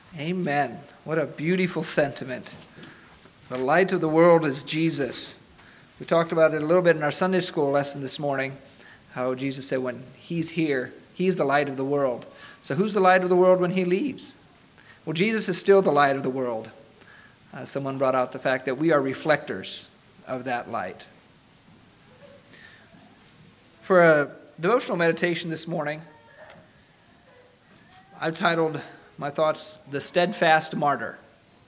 Amen. What a beautiful sentiment. The light of the world is Jesus. We talked about it a little bit in our Sunday school lesson this morning, how Jesus said when he's here, he's the light of the world. So who's the light of the world when he leaves? Well, Jesus is still the light of the world. Someone brought out the fact that we are reflectors of that light. For a devotional meditation this morning, I've titled my thoughts, The Steadfast Martyr.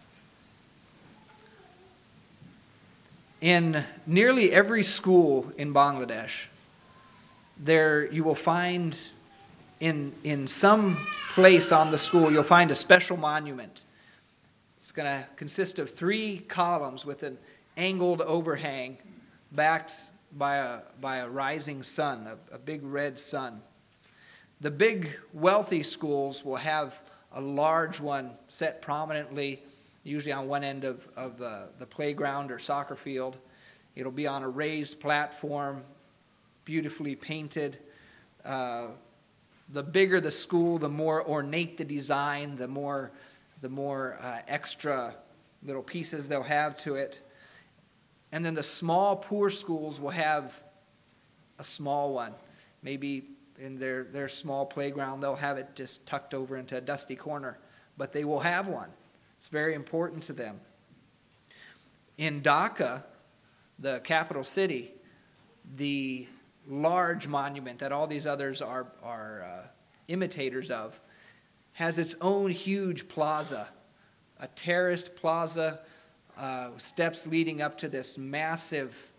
In nearly every school in Bangladesh, there you will find in some place on the school, you'll find a special monument. It's going to consist of 3 columns with an angled overhang backed by a rising sun, a big red sun. The big wealthy schools will have a large one set prominently, usually on one end of the playground or soccer field. It'll be on a raised platform, beautifully painted. The bigger the school, the more ornate the design, the more extra little pieces they'll have to it. And then the small, poor schools will have a small one. Maybe in their small playground, they'll have it just tucked over into a dusty corner. But they will have one. It's very important to them. In Dhaka, the capital city, the large monument that all these others are imitators of, has its own huge plaza, a terraced plaza, steps leading up to this massive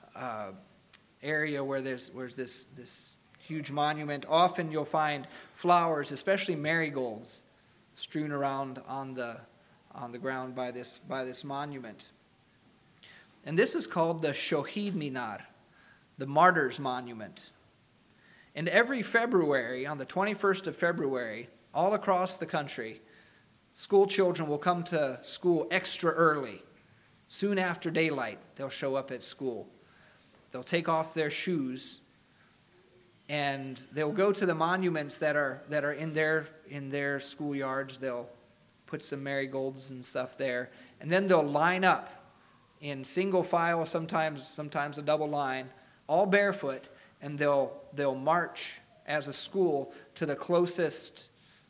area where there's this huge monument. Often you'll find flowers, especially marigolds, strewn around on the ground by this monument. And this is called the Shohid Minar, the Martyrs Monument. And every February, on the 21st of February, all across the country, school children will come to school extra early. Soon after daylight, they'll show up at school. They'll take off their shoes and they'll go to the monuments that are in their schoolyards. They'll put some marigolds and stuff there, and then they'll line up in single file, sometimes a double line, all barefoot, and they'll march as a school to the closest,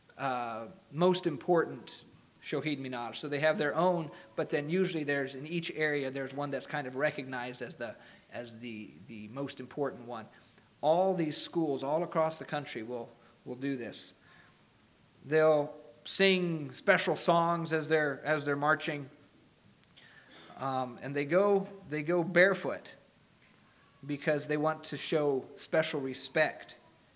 most important Shohid Minar. So they have their own, but then usually there's in each area there's one that's kind of recognized as the most important one. All these schools all across the country will do this. They'll sing special songs as they're marching, and they go barefoot because they want to show special respect.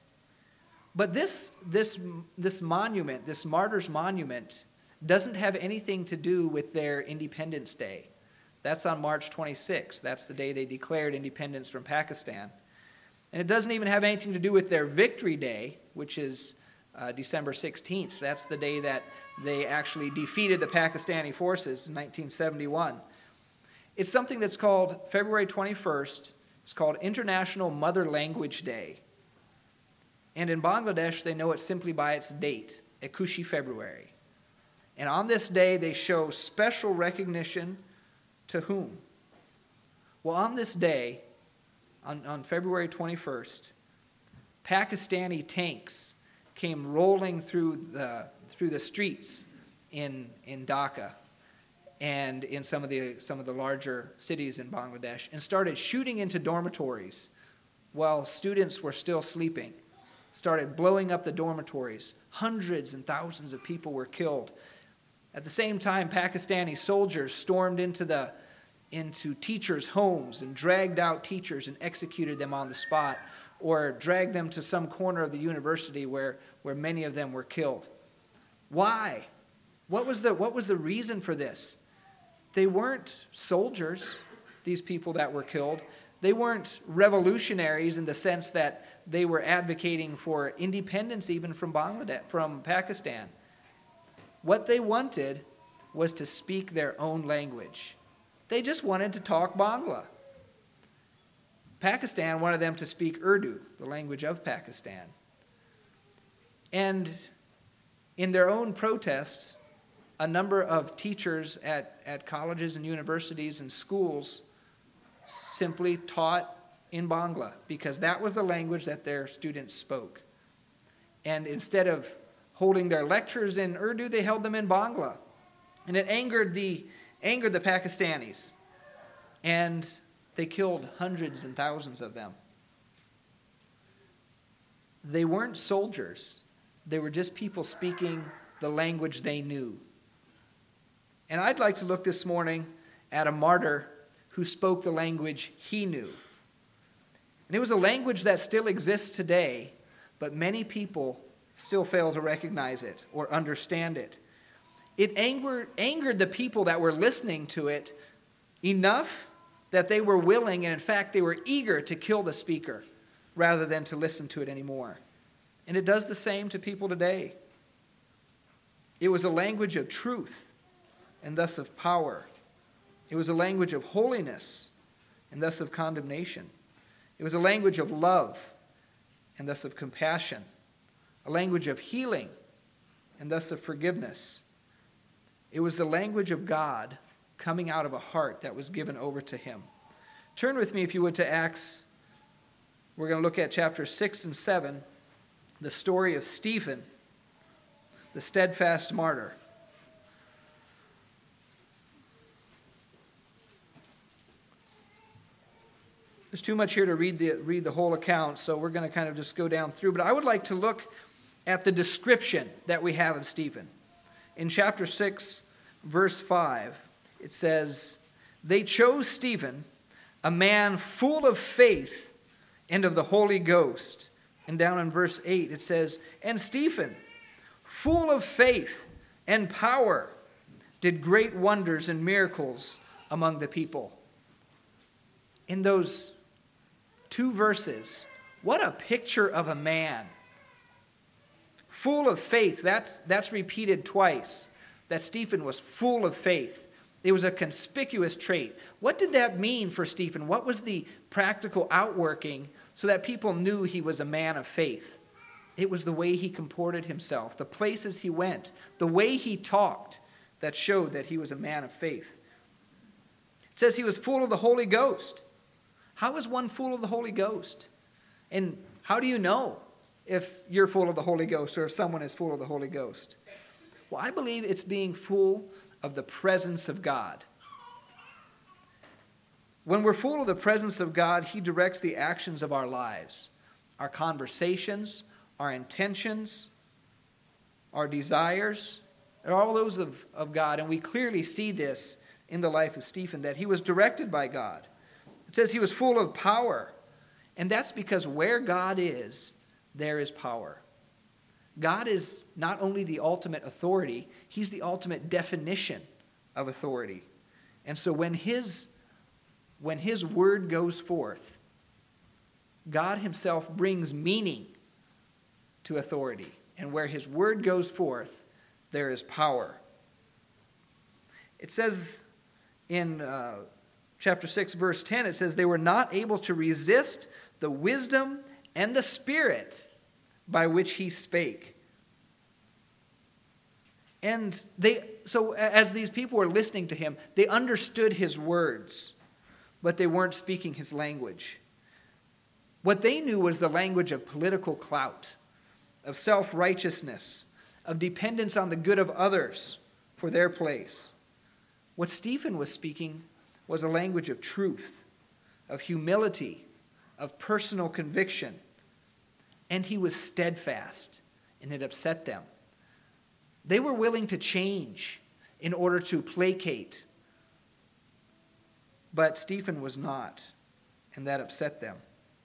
But this monument, this Martyrs Monument, doesn't have anything to do with their Independence Day. That's on March 26th. That's the day they declared independence from Pakistan. And it doesn't even have anything to do with their Victory Day, which is December 16th. That's the day that they actually defeated the Pakistani forces in 1971. It's something that's called February 21st. It's called International Mother Language Day. And in Bangladesh, they know it simply by its date, Ekushi February. And on this day, they show special recognition to whom? Well, on this day, on February 21st, Pakistani tanks came rolling through the streets in Dhaka and in some of the larger cities in Bangladesh and started shooting into dormitories while students were still sleeping. Started blowing up the dormitories. Hundreds and thousands of people were killed. At the same time, Pakistani soldiers stormed into teachers' homes and dragged out teachers and executed them on the spot, or dragged them to some corner of the university where many of them were killed. Why? What was the reason for this? They weren't soldiers, these people that were killed. They weren't revolutionaries in the sense that they were advocating for independence even from Pakistan. What they wanted was to speak their own language. They just wanted to talk Bangla. Pakistan wanted them to speak Urdu, the language of Pakistan. And in their own protest, a number of teachers at colleges and universities and schools simply taught in Bangla because that was the language that their students spoke. And instead of holding their lectures in Urdu, they held them in Bangla. And it angered the Pakistanis. And they killed hundreds and thousands of them. They weren't soldiers. They were just people speaking the language they knew. And I'd like to look this morning at a martyr who spoke the language he knew. And it was a language that still exists today, but many people still fail to recognize it or understand it. It angered the people that were listening to it enough that they were willing, and in fact they were eager to kill the speaker rather than to listen to it anymore. And it does the same to people today. It was a language of truth and thus of power. It was a language of holiness and thus of condemnation. It was a language of love and thus of compassion. A language of healing and thus of forgiveness. It was the language of God coming out of a heart that was given over to him. Turn with me, if you would, to Acts. We're going to look at chapters 6 and 7, the story of Stephen, the steadfast martyr. There's too much here to read the whole account, so we're going to kind of just go down through. But I would like to look at the description that we have of Stephen. In chapter 6, verse 5, it says, "They chose Stephen, a man full of faith and of the Holy Ghost." And down in verse 8, it says, "And Stephen, full of faith and power, did great wonders and miracles among the people." In those two verses, what a picture of a man. Full of faith, that's repeated twice, that Stephen was full of faith. It was a conspicuous trait. What did that mean for Stephen? What was the practical outworking so that people knew he was a man of faith? It was the way he comported himself, the places he went, the way he talked that showed that he was a man of faith. It says he was full of the Holy Ghost. How is one full of the Holy Ghost? And how do you know if you're full of the Holy Ghost or if someone is full of the Holy Ghost? Well, I believe it's being full of the presence of God. When we're full of the presence of God, he directs the actions of our lives, our conversations, our intentions, our desires, all those of God. And we clearly see this in the life of Stephen, that he was directed by God. It says he was full of power. And that's because where God is, there is power. God is not only the ultimate authority, he's the ultimate definition of authority. And so when his word goes forth, God himself brings meaning to authority. And where his word goes forth, there is power. It says in chapter 6, verse 10, it says, "They were not able to resist the wisdom and the spirit by which he spake." And so as these people were listening to him, they understood his words, but they weren't speaking his language. What they knew was the language of political clout, of self-righteousness, of dependence on the good of others for their place. What Stephen was speaking was a language of truth, of humility, of personal conviction. And he was steadfast, and it upset them. They were willing to change in order to placate. But Stephen was not, and that upset them.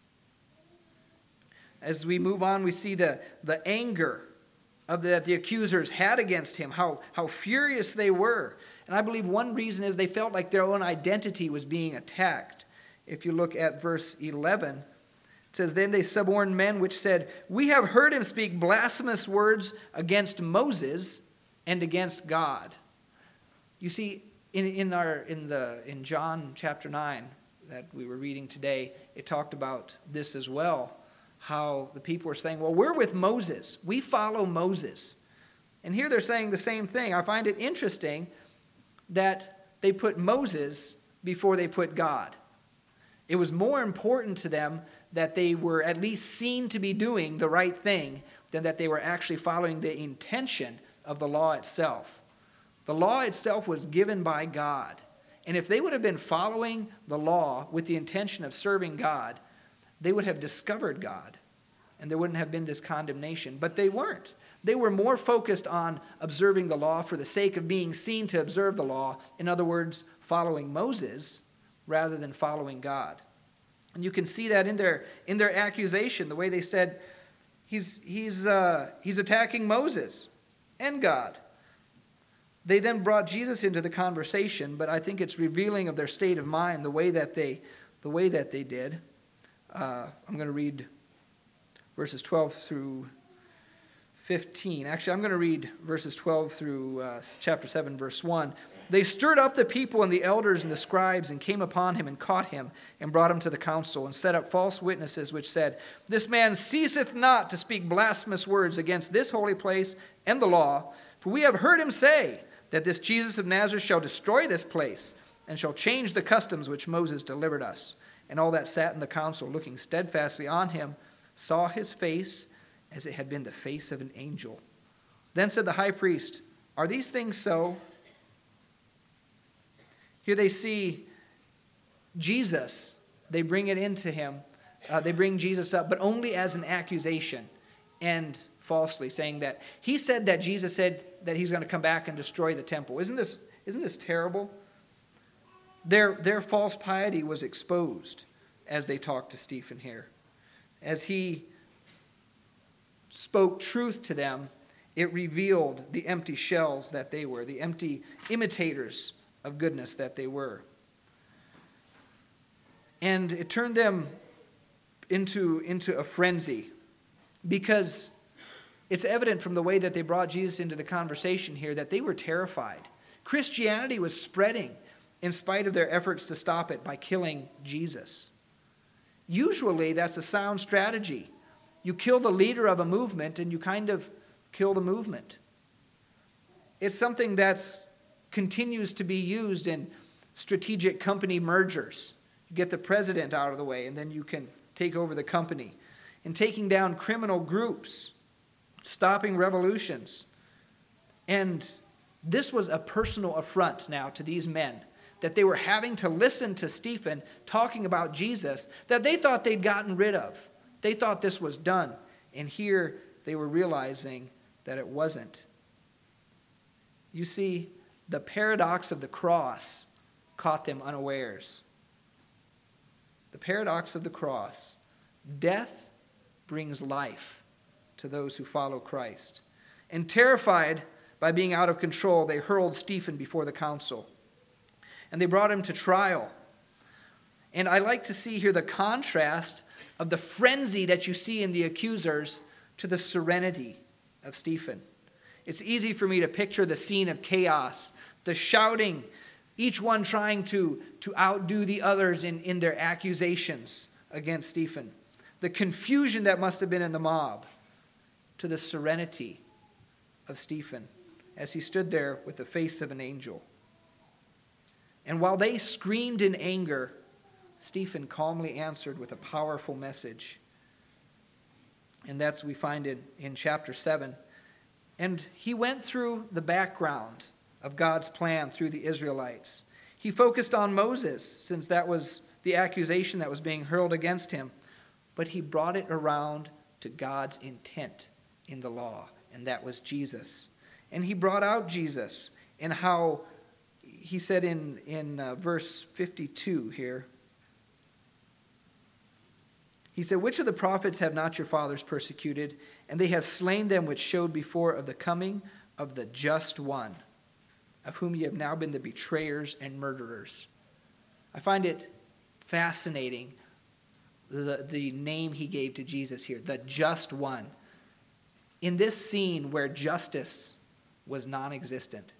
As we move on, we see the anger that the accusers had against him, how furious they were. And I believe one reason is they felt like their own identity was being attacked. If you look at verse 11, it says, "Then they suborned men which said, 'We have heard him speak blasphemous words against Moses and against God.'" You see, in John chapter 9 that we were reading today, it talked about this as well. How the people were saying, "Well, we're with Moses. We follow Moses." And here they're saying the same thing. I find it interesting that they put Moses before they put God. It was more important to them that they were at least seen to be doing the right thing than that they were actually following the intention of the law itself. The law itself was given by God. And if they would have been following the law with the intention of serving God, they would have discovered God, and there wouldn't have been this condemnation. But they weren't. They were more focused on observing the law for the sake of being seen to observe the law. In other words, following Moses rather than following God. And you can see that in their accusation, the way they said he's attacking Moses and God. They then brought Jesus into the conversation, but I think it's revealing of their state of mind, the way that they did. I'm going to read verses 12 through 15. Actually, I'm going to read verses 12 through chapter 7, verse 1. They stirred up the people and the elders and the scribes and came upon him and caught him and brought him to the council and set up false witnesses which said, "This man ceaseth not to speak blasphemous words against this holy place and the law. For we have heard him say that this Jesus of Nazareth shall destroy this place and shall change the customs which Moses delivered us." And all that sat in the council, looking steadfastly on him, saw his face as it had been the face of an angel. Then said the high priest, "Are these things so?" Here they see Jesus. They bring it into him. They bring Jesus up, but only as an accusation and falsely, saying that he said that Jesus said that he's going to come back and destroy the temple. Isn't this terrible? Their false piety was exposed as they talked to Stephen here. As he spoke truth to them, it revealed the empty shells that they were, the empty imitators of goodness that they were. And it turned them into a frenzy, because it's evident from the way that they brought Jesus into the conversation here that they were terrified. Christianity was spreading in spite of their efforts to stop it by killing Jesus. Usually that's a sound strategy. You kill the leader of a movement and you kind of kill the movement. It's something that's continues to be used in strategic company mergers. You get the president out of the way and then you can take over the company. In taking down criminal groups, stopping revolutions. And this was a personal affront now to these men, that they were having to listen to Stephen talking about Jesus that they thought they'd gotten rid of. They thought this was done. And here they were realizing that it wasn't. You see, the paradox of the cross caught them unawares. The paradox of the cross. Death brings life to those who follow Christ. And terrified by being out of control, they hurled Stephen before the council. And they brought him to trial. And I like to see here the contrast of the frenzy that you see in the accusers to the serenity of Stephen. It's easy for me to picture the scene of chaos, the shouting, each one trying to outdo the others in their accusations against Stephen. The confusion that must have been in the mob, to the serenity of Stephen as he stood there with the face of an angel. And while they screamed in anger, Stephen calmly answered with a powerful message. And that's we find in chapter 7. And he went through the background of God's plan through the Israelites. He focused on Moses, since that was the accusation that was being hurled against him. But he brought it around to God's intent in the law, and that was Jesus. And he brought out Jesus, and how he said in verse 52 here, he said, "Which of the prophets have not your fathers persecuted? And they have slain them which showed before of the coming of the just one, of whom ye have now been the betrayers and murderers." I find it fascinating, the name he gave to Jesus here, the just one. In this scene where justice was non-existent,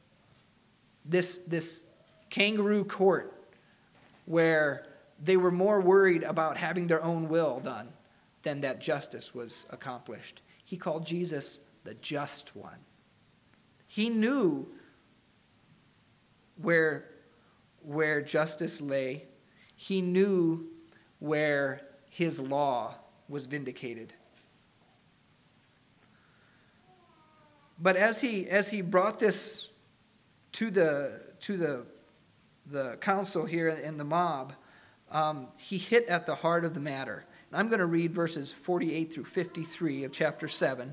this kangaroo court where they were more worried about having their own will done than that justice was accomplished. He called Jesus the just one. He knew where justice lay. He knew where his law was vindicated. But as he brought this to the council here in the mob, he hit at the heart of the matter. And I'm going to read verses 48 through 53 of chapter 7.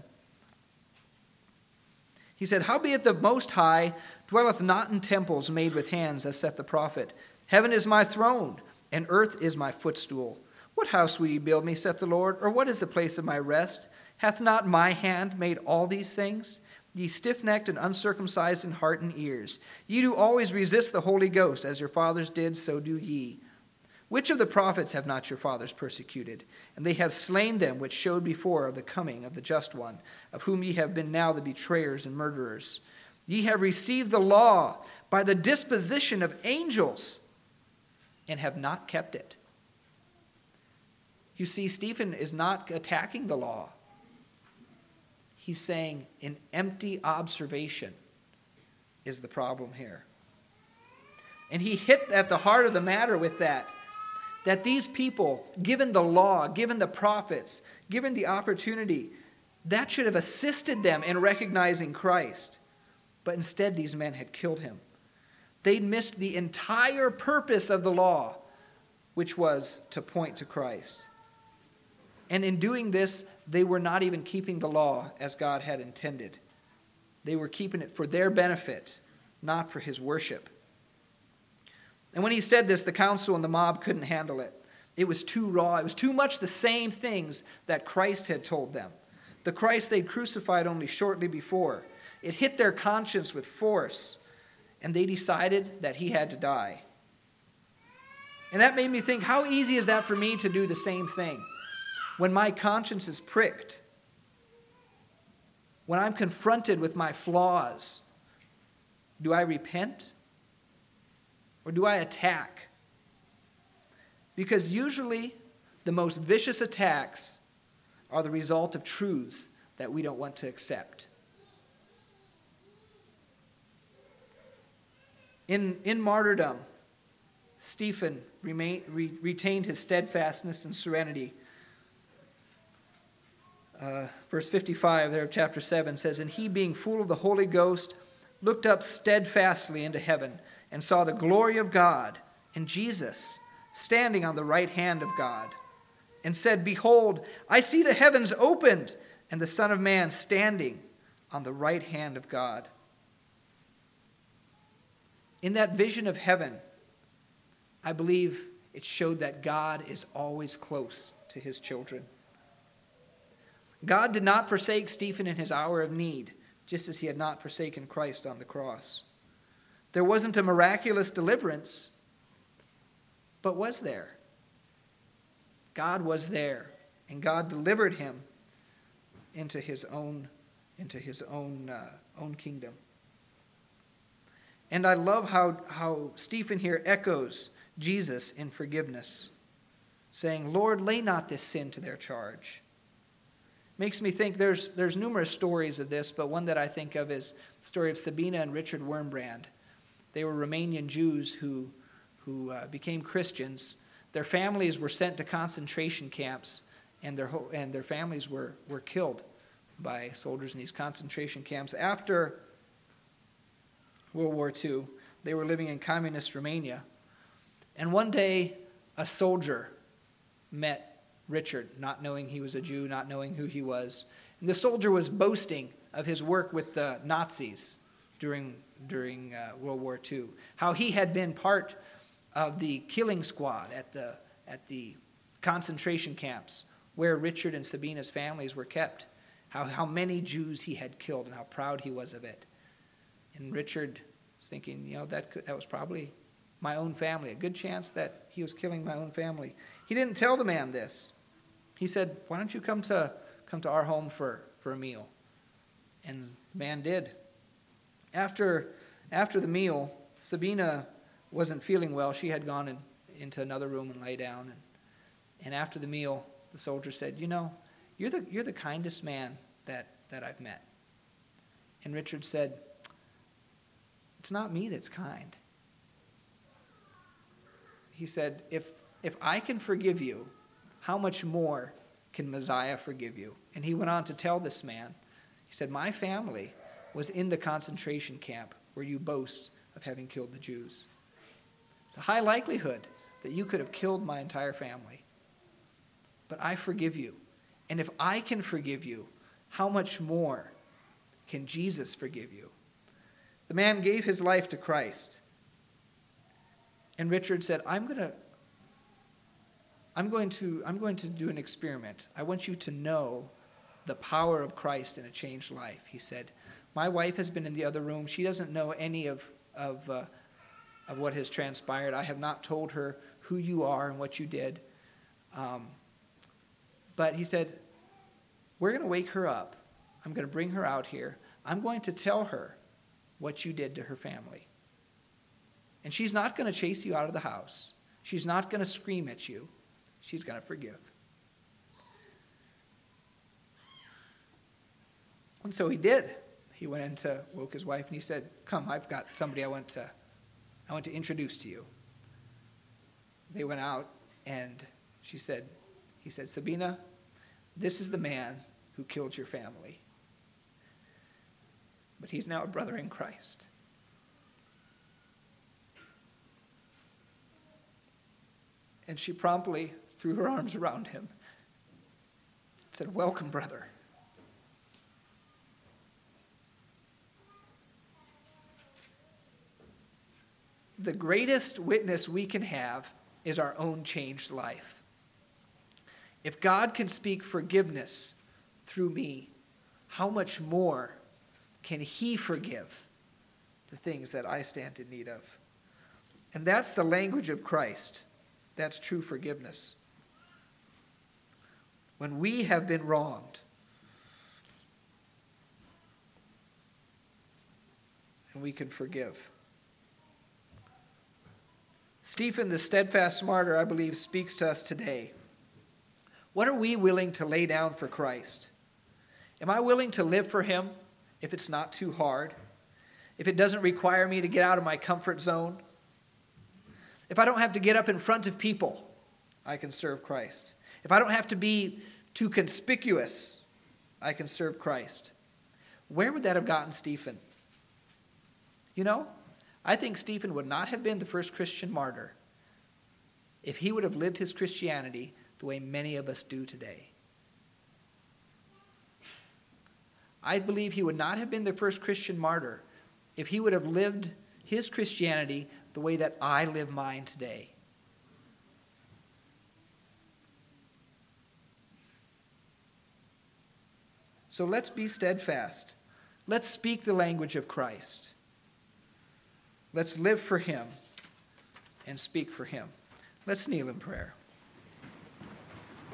He said, "Howbeit the Most High dwelleth not in temples made with hands, as saith the prophet. Heaven is my throne, and earth is my footstool. What house will ye build me, saith the Lord? Or what is the place of my rest? Hath not my hand made all these things? Ye stiff-necked and uncircumcised in heart and ears, ye do always resist the Holy Ghost, as your fathers did, so do ye. Which of the prophets have not your fathers persecuted? And they have slain them which showed before of the coming of the just one, of whom ye have been now the betrayers and murderers. Ye have received the law by the disposition of angels, and have not kept it." You see, Stephen is not attacking the law. He's saying an empty observation is the problem here. And he hit at the heart of the matter with that these people, given the law, given the prophets, given the opportunity, that should have assisted them in recognizing Christ. But instead, these men had killed him. They'd missed the entire purpose of the law, which was to point to Christ. And in doing this, they were not even keeping the law as God had intended. They were keeping it for their benefit, not for his worship. And when he said this, the council and the mob couldn't handle it. It was too raw. It was too much the same things that Christ had told them. The Christ they'd crucified only shortly before. It hit their conscience with force, and they decided that he had to die. And that made me think, how easy is that for me to do the same thing? When my conscience is pricked, when I'm confronted with my flaws, do I repent? Or do I attack? Because usually the most vicious attacks are the result of truths that we don't want to accept. In martyrdom, Stephen retained his steadfastness and serenity. Verse 55 there of chapter 7 says, "And he, being full of the Holy Ghost, looked up steadfastly into heaven, and saw the glory of God, and Jesus standing on the right hand of God, and said, Behold, I see the heavens opened, and the Son of Man standing on the right hand of God." In that vision of heaven, I believe it showed that God is always close to his children. God did not forsake Stephen in his hour of need, just as he had not forsaken Christ on the cross. There wasn't a miraculous deliverance, but was there? God was there, and God delivered him into his own kingdom. And I love how Stephen here echoes Jesus in forgiveness, saying, "Lord, lay not this sin to their charge." Makes me think there's numerous stories of this, but one that I think of is the story of Sabina and Richard Wurmbrand. They were Romanian Jews who became Christians. Their families were sent to concentration camps, and their families were killed by soldiers in these concentration camps. After World War II, they were living in communist Romania. And one day, a soldier met Richard, not knowing he was a Jew, not knowing who he was. And the soldier was boasting of his work with the Nazis during World War II, how he had been part of the killing squad at the concentration camps where Richard and Sabina's families were kept, how many Jews he had killed and how proud he was of it. And Richard was thinking, that was probably my own family, a good chance that he was killing my own family. He didn't tell the man this. He said, "Why don't you come to our home for a meal?" And the man did. After the meal, Sabina wasn't feeling well. She had gone into another room and lay down. And after the meal, the soldier said, "You're the kindest man that I've met." And Richard said, it's not me that's kind. He said, if I can forgive you, how much more can Messiah forgive you? And he went on to tell this man, he said, my family was in the concentration camp where you boast of having killed the Jews. It's a high likelihood that you could have killed my entire family. But I forgive you. And if I can forgive you, how much more can Jesus forgive you? The man gave his life to Christ. And Richard said, I'm going to do an experiment. I want you to know the power of Christ in a changed life. He said, my wife has been in the other room. She doesn't know any of what has transpired. I have not told her who you are and what you did. But he said, we're going to wake her up. I'm going to bring her out here. I'm going to tell her what you did to her family. And she's not going to chase you out of the house. She's not going to scream at you. She's going to forgive. And so he did. He went in to woke his wife and he said, come, I've got somebody I want to introduce to you. They went out and he said, Sabina, this is the man who killed your family. But he's now a brother in Christ. And she promptly threw her arms around him and said, welcome, brother. The greatest witness we can have is our own changed life. If God can speak forgiveness through me, how much more can he forgive the things that I stand in need of? And that's the language of Christ. That's true forgiveness. When we have been wronged, and we can forgive. Stephen, the steadfast martyr, I believe, speaks to us today. What are we willing to lay down for Christ? Am I willing to live for him if it's not too hard? If it doesn't require me to get out of my comfort zone? If I don't have to get up in front of people, I can serve Christ. If I don't have to be too conspicuous, I can serve Christ. Where would that have gotten Stephen? You know, I think Stephen would not have been the first Christian martyr if he would have lived his Christianity the way many of us do today. I believe he would not have been the first Christian martyr if he would have lived his Christianity the way that I live mine today. So let's be steadfast. Let's speak the language of Christ. Let's live for him and speak for him. Let's kneel in prayer.